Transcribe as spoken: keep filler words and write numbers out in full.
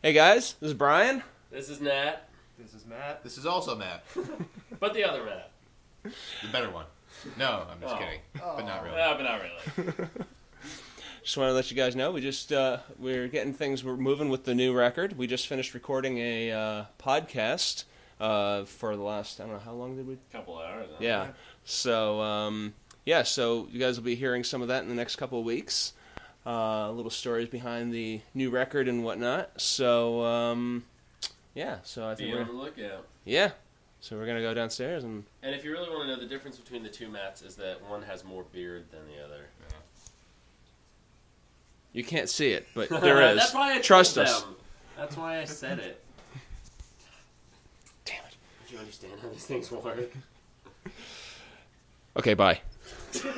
Hey guys, this is Brian. This is Nat. This is Matt. This is also Matt. But the other Matt. The better one. No, I'm just Oh. kidding. But not really. Yeah, but not really. Just want to let you guys know we just uh, we're getting things we're moving with the new record. We just finished recording a uh, podcast uh, for the last I don't know how long did we? Couple hours. Huh? Yeah. So um, yeah, so you guys will be hearing some of that in the next couple of weeks. Uh, little stories behind the new record and whatnot. So um, yeah, so I think Be we're on the lookout. yeah. So we're gonna go downstairs and And if you really want to know, the difference between the two Matts is that one has more beard than the other. you can't see it, but there is. That's why I Trust told us. them. That's why I said it. Damn it. Do you understand how these things work? Okay, bye.